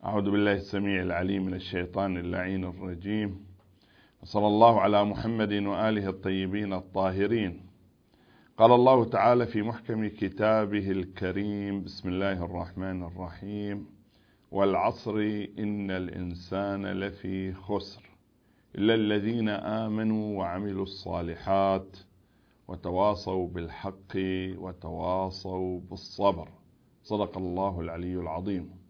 أعوذ بالله السميع العليم من الشيطان اللعين الرجيم، وصلى الله على محمد وآله الطيبين الطاهرين. قال الله تعالى في محكم كتابه الكريم: بسم الله الرحمن الرحيم، والعصر إن الإنسان لفي خسر إلا الذين آمنوا وعملوا الصالحات وتواصوا بالحق وتواصوا بالصبر. صدق الله العلي العظيم.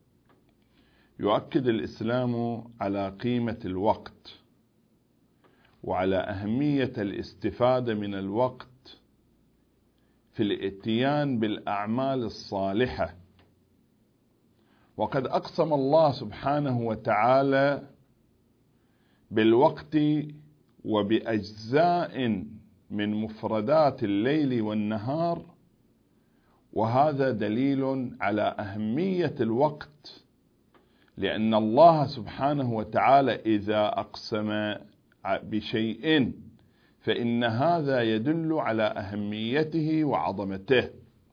يؤكد الإسلام على قيمة الوقت وعلى أهمية الاستفادة من الوقت في الاتيان بالأعمال الصالحة. وقد أقسم الله سبحانه وتعالى بالوقت وبأجزاء من مفردات الليل والنهار، وهذا دليل على أهمية الوقت، لأن الله سبحانه وتعالى إذا أقسم بشيء فإن هذا يدل على أهميته وعظمته.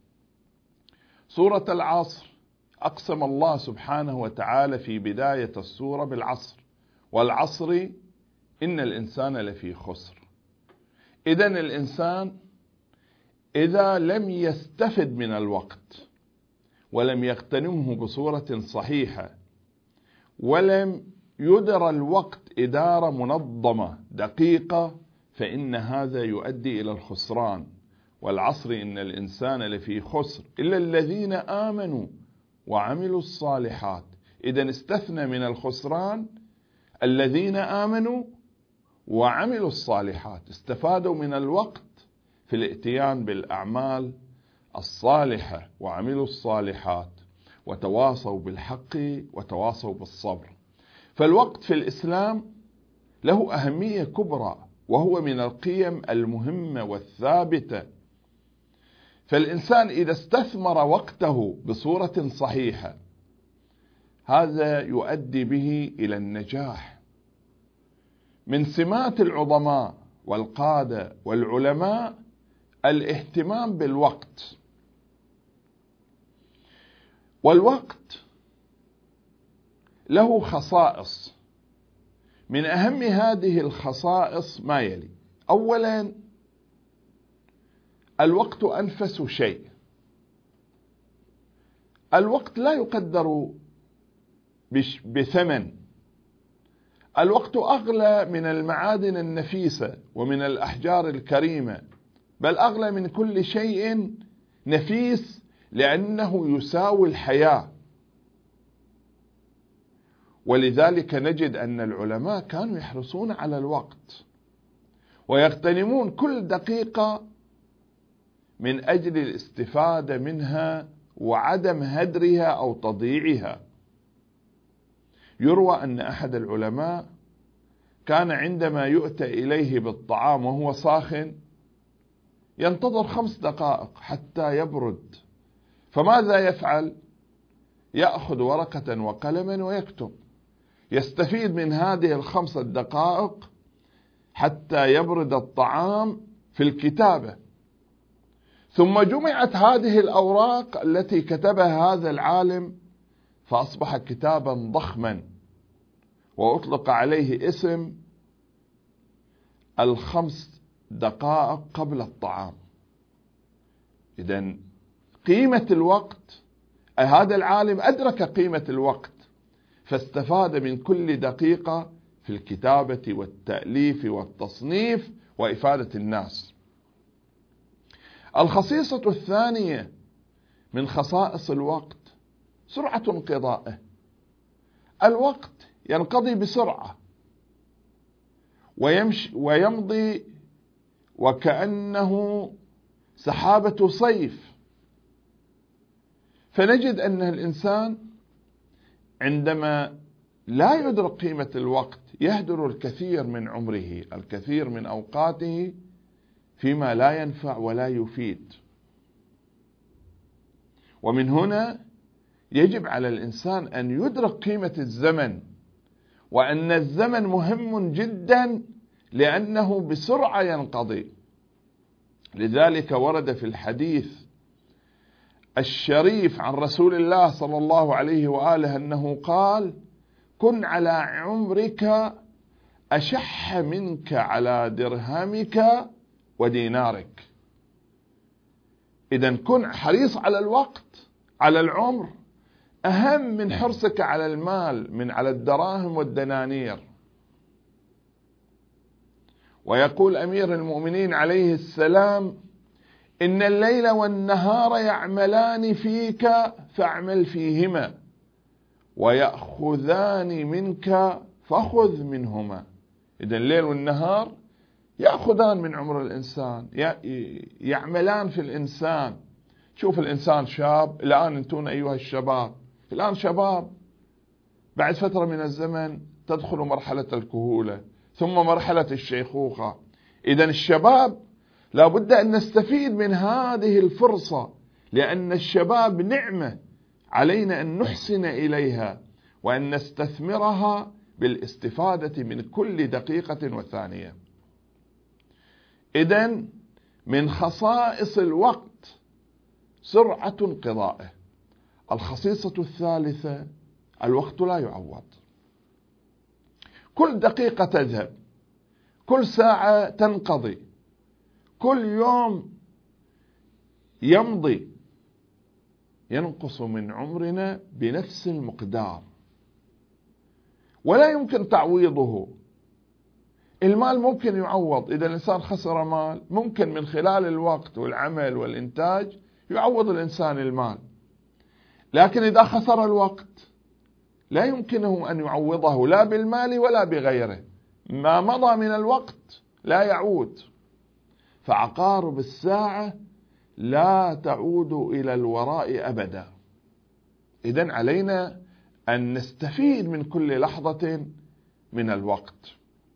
سورة العصر أقسم الله سبحانه وتعالى في بداية السورة بالعصر، والعصر إن الإنسان لفي خسر. إذن الإنسان إذا لم يستفد من الوقت ولم يغتنمه بصورة صحيحة ولم يدر الوقت إدارة منظمة دقيقة، فإن هذا يؤدي إلى الخسران. والعصر إن الإنسان لفي خسر إلا الذين آمنوا وعملوا الصالحات. إذن استثنى من الخسران الذين آمنوا وعملوا الصالحات، استفادوا من الوقت في الاتيان بالأعمال الصالحة وعملوا الصالحات وتواصوا بالحق وتواصوا بالصبر. فالوقت في الإسلام له أهمية كبرى، وهو من القيم المهمة والثابتة. فالإنسان إذا استثمر وقته بصورة صحيحة هذا يؤدي به إلى النجاح. من سمات العظماء والقادة والعلماء الاهتمام بالوقت. والوقت له خصائص، من أهم هذه الخصائص ما يلي: أولا، الوقت أنفس شيء. الوقت لا يقدر بثمن. الوقت أغلى من المعادن النفيسة ومن الأحجار الكريمة، بل أغلى من كل شيء نفيس، لأنه يساوي الحياة. ولذلك نجد أن العلماء كانوا يحرصون على الوقت ويغتنمون كل دقيقة من أجل الاستفادة منها وعدم هدرها أو تضييعها. يروى أن أحد العلماء كان عندما يؤتى إليه بالطعام وهو ساخن ينتظر 5 دقائق حتى يبرد، فماذا يفعل؟ يأخذ ورقة وقلما ويكتب، يستفيد من هذه ال5 دقائق حتى يبرد الطعام في الكتابة. ثم جمعت هذه الأوراق التي كتبها هذا العالم فأصبح كتابا ضخما، وأطلق عليه اسم 5 دقائق قبل الطعام. إذن قيمة الوقت، هذا العالم أدرك قيمة الوقت فاستفاد من كل دقيقة في الكتابة والتأليف والتصنيف وإفادة الناس. الخصيصة الثانية من خصائص الوقت سرعة انقضائه. الوقت ينقضي بسرعة ويمضي وكأنه سحابة صيف. فنجد أن الإنسان عندما لا يدرك قيمة الوقت يهدر الكثير من عمره، الكثير من أوقاته فيما لا ينفع ولا يفيد. ومن هنا يجب على الإنسان أن يدرك قيمة الزمن، وأن الزمن مهم جدا لأنه بسرعة ينقضي. لذلك ورد في الحديث الشريف عن رسول الله صلى الله عليه وآله أنه قال: كن على عمرك أشح منك على درهمك ودينارك. إذن كن حريص على الوقت، على العمر، أهم من حرصك على المال، من على الدراهم والدنانير. ويقول أمير المؤمنين عليه السلام: إن الليل والنهار يعملان فيك فاعمل فيهما، ويأخذان منك فخذ منهما. إذن الليل والنهار يأخذان من عمر الإنسان، يعملان في الإنسان. شوف الإنسان شاب الآن، أنتون أيها الشباب الآن شباب، بعد فترة من الزمن تدخل مرحلة الكهولة ثم مرحلة الشيخوخة. إذن الشباب لا بد أن نستفيد من هذه الفرصة، لأن الشباب نعمة علينا أن نحسن إليها وأن نستثمرها بالاستفادة من كل دقيقة وثانية. إذن من خصائص الوقت سرعة انقضائه. الخصيصة الثالثة: الوقت لا يعوض. كل دقيقة تذهب، كل ساعة تنقضي، كل يوم يمضي ينقص من عمرنا بنفس المقدار، ولا يمكن تعويضه. المال ممكن يعوض، إذا الإنسان خسر مال ممكن من خلال الوقت والعمل والإنتاج يعوض الإنسان المال، لكن إذا خسر الوقت لا يمكنه أن يعوضه لا بالمال ولا بغيره. ما مضى من الوقت لا يعود، فعقارب الساعة لا تعود إلى الوراء أبدا. إذن علينا أن نستفيد من كل لحظة من الوقت.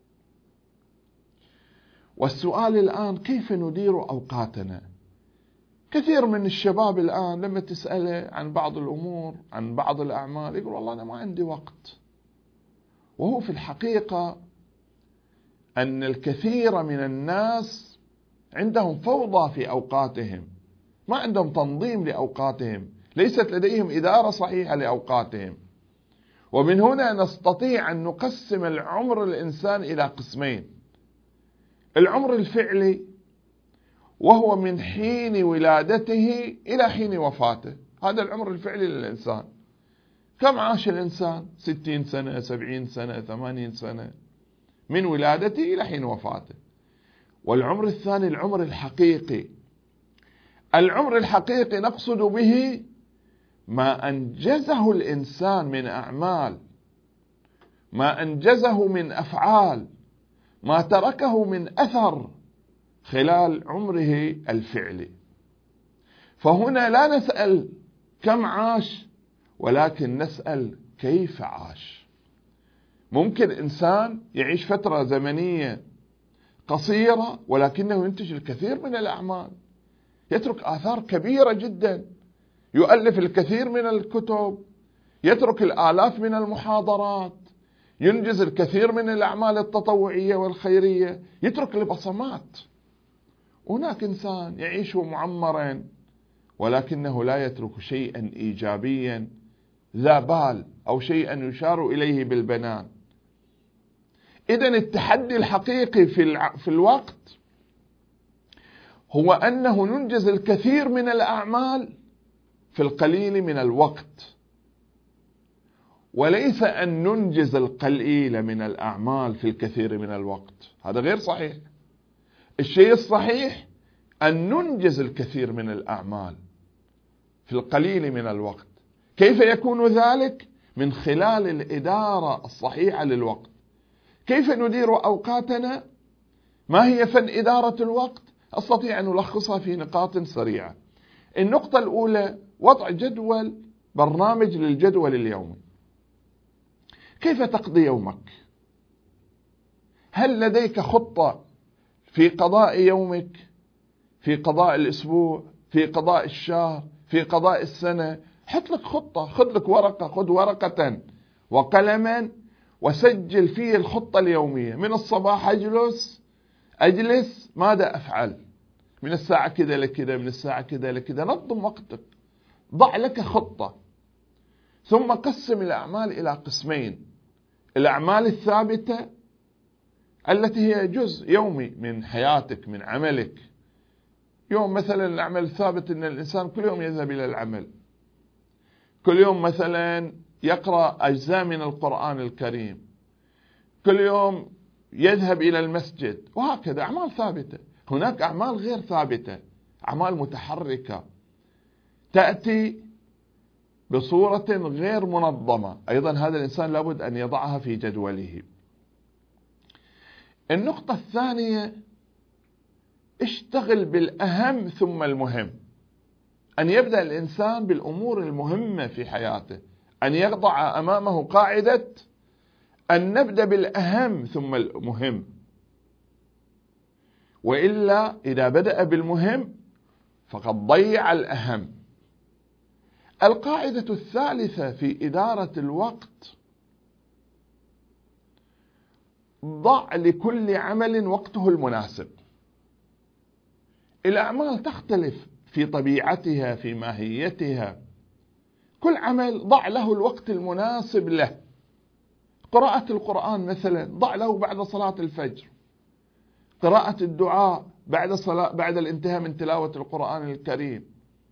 والسؤال الآن: كيف ندير أوقاتنا؟ كثير من الشباب الآن لما تسأله عن بعض الأمور، عن بعض الأعمال، يقول: والله أنا ما عندي وقت. وهو في الحقيقة أن الكثير من الناس عندهم فوضى في أوقاتهم، ما عندهم تنظيم لأوقاتهم، ليست لديهم إدارة صحيحة لأوقاتهم. ومن هنا نستطيع أن نقسم العمر الإنسان إلى قسمين: العمر الفعلي، وهو من حين ولادته إلى حين وفاته، هذا العمر الفعلي للإنسان. كم عاش الإنسان؟ 60 سنة، 70 سنة، 80 سنة، من ولادته إلى حين وفاته. والعمر الثاني العمر الحقيقي. العمر الحقيقي نقصد به ما أنجزه الإنسان من أعمال، ما أنجزه من أفعال، ما تركه من أثر خلال عمره الفعلي. فهنا لا نسأل كم عاش، ولكن نسأل كيف عاش. ممكن إنسان يعيش فترة زمنية قصيرة ولكنه ينتج الكثير من الأعمال، يترك آثار كبيرة جدا، يؤلف الكثير من الكتب، يترك الآلاف من المحاضرات، ينجز الكثير من الأعمال التطوعية والخيرية، يترك البصمات. هناك إنسان يعيش معمرا ولكنه لا يترك شيئا إيجابيا ذا بال أو شيئا يشار إليه بالبنان. إذن التحدي الحقيقي في الوقت هو أنه ننجز الكثير من الأعمال في القليل من الوقت، وليس أن ننجز القليل من الأعمال في الكثير من الوقت. هذا غير صحيح. الشيء الصحيح أن ننجز الكثير من الأعمال في القليل من الوقت. كيف يكون ذلك؟ من خلال الإدارة الصحيحة للوقت. كيف ندير أوقاتنا؟ ما هي فن إدارة الوقت؟ أستطيع أن ألخصها في نقاط سريعة. النقطة الأولى: وضع جدول، برنامج للجدول اليومي. كيف تقضي يومك؟ هل لديك خطة في قضاء يومك، في قضاء الأسبوع، في قضاء الشهر، في قضاء السنة؟ حط لك خطة، خذ لك ورقة، خذ ورقة وقلما وسجل فيه الخطة اليومية. من الصباح أجلس ماذا أفعل من الساعة كذا لكذا، من الساعة كذا لكذا. نظم وقتك، ضع لك خطة، ثم قسم الأعمال إلى قسمين: الأعمال الثابتة التي هي جزء يومي من حياتك، من عملك. يوم مثلا العمل الثابت أن الإنسان كل يوم يذهب إلى العمل، كل يوم مثلا يقرأ أجزاء من القرآن الكريم، كل يوم يذهب إلى المسجد، وهكذا أعمال ثابتة. هناك أعمال غير ثابتة، أعمال متحركة تأتي بصورة غير منظمة، أيضا هذا الإنسان لابد أن يضعها في جدوله. النقطة الثانية: اشتغل بالأهم ثم المهم. أن يبدأ الإنسان بالأمور المهمة في حياته، أن يضع أمامه قاعدة أن نبدأ بالأهم ثم المهم، وإلا إذا بدأ بالمهم فقد ضيع الأهم. القاعدة الثالثة في إدارة الوقت: ضع لكل عمل وقته المناسب. الأعمال تختلف في طبيعتها، في ماهيتها. كل عمل ضع له الوقت المناسب له. قراءة القرآن مثلا ضع له بعد صلاة الفجر، قراءة الدعاء بعد الانتهاء من تلاوة القرآن الكريم.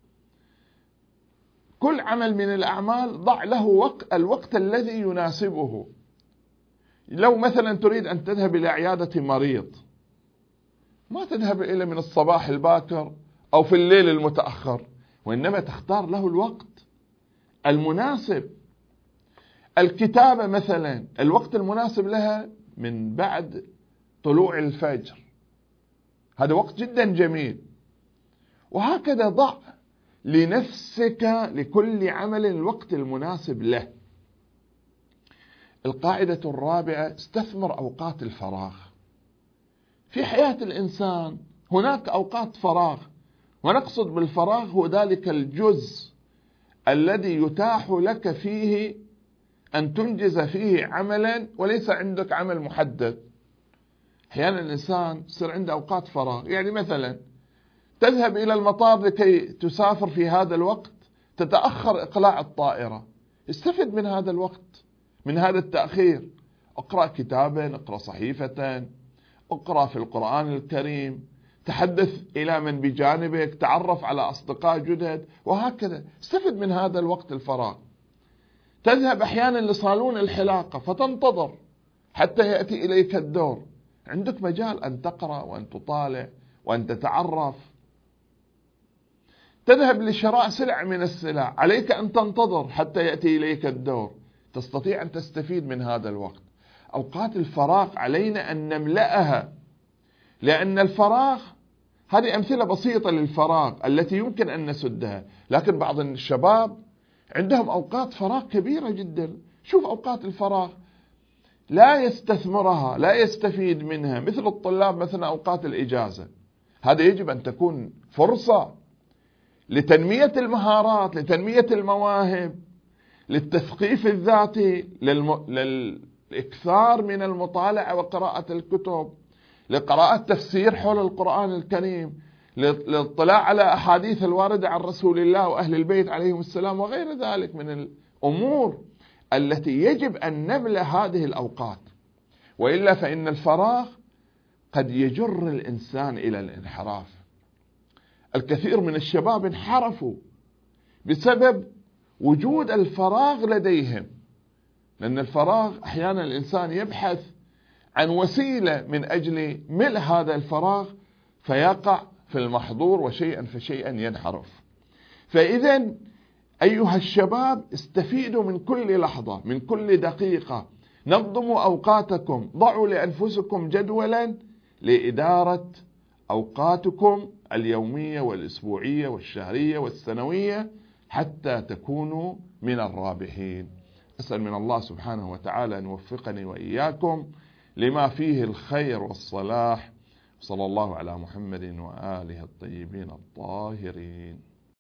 كل عمل من الأعمال ضع له الوقت الذي يناسبه. لو مثلا تريد أن تذهب إلى عيادة مريض، ما تذهب إلى من الصباح الباكر أو في الليل المتأخر، وإنما تختار له الوقت المناسب. الكتابة مثلا الوقت المناسب لها من بعد طلوع الفجر، هذا وقت جدا جميل. وهكذا ضع لنفسك لكل عمل الوقت المناسب له. القاعدة الرابعة: استثمر أوقات الفراغ. في حياة الإنسان هناك أوقات فراغ، ونقصد بالفراغ هو ذلك الجزء الذي يتاح لك فيه أن تنجز فيه عملا وليس عندك عمل محدد. أحيانا الإنسان يصير عنده أوقات فراغ، يعني مثلا تذهب إلى المطار لكي تسافر في هذا الوقت، تتأخر إقلاع الطائرة، استفد من هذا الوقت، من هذا التأخير. اقرأ كتابا، اقرأ صحيفة، اقرأ في القرآن الكريم، تحدث إلى من بجانبك، تعرف على أصدقاء جدد، وهكذا استفد من هذا الوقت الفراغ. تذهب أحيانا لصالون الحلاقة فتنتظر حتى يأتي إليك الدور، عندك مجال أن تقرأ وأن تطالع وأن تتعرف. تذهب لشراء سلع من السلع، عليك أن تنتظر حتى يأتي إليك الدور، تستطيع أن تستفيد من هذا الوقت. أوقات الفراغ علينا أن نملأها، لأن الفراغ هذه أمثلة بسيطة للفراغ التي يمكن أن نسدها، لكن بعض الشباب عندهم أوقات فراغ كبيرة جدا. شوف أوقات الفراغ لا يستثمرها، لا يستفيد منها، مثل الطلاب مثلا أوقات الإجازة. هذا يجب أن تكون فرصة لتنمية المهارات، لتنمية المواهب، للتثقيف الذاتي، للإكثار من المطالعة وقراءة الكتب، لقراءة تفسير حول القرآن الكريم، للاطلاع على أحاديث الواردة عن رسول الله وأهل البيت عليهم السلام، وغير ذلك من الأمور التي يجب أن نملأ هذه الأوقات. وإلا فإن الفراغ قد يجر الإنسان إلى الانحراف. الكثير من الشباب انحرفوا بسبب وجود الفراغ لديهم، لأن الفراغ أحيانا الإنسان يبحث عن وسيلة من أجل ملء هذا الفراغ فيقع في المحظور، وشيئا فشيئا ينحرف. فإذا أيها الشباب استفيدوا من كل لحظة، من كل دقيقة. نظموا أوقاتكم، ضعوا لأنفسكم جدولا لإدارة أوقاتكم اليومية والأسبوعية والشهرية والسنوية حتى تكونوا من الرابحين. أسأل من الله سبحانه وتعالى أن يوفقني وإياكم لما فيه الخير والصلاح. صلى الله على محمد وآله الطيبين الطاهرين.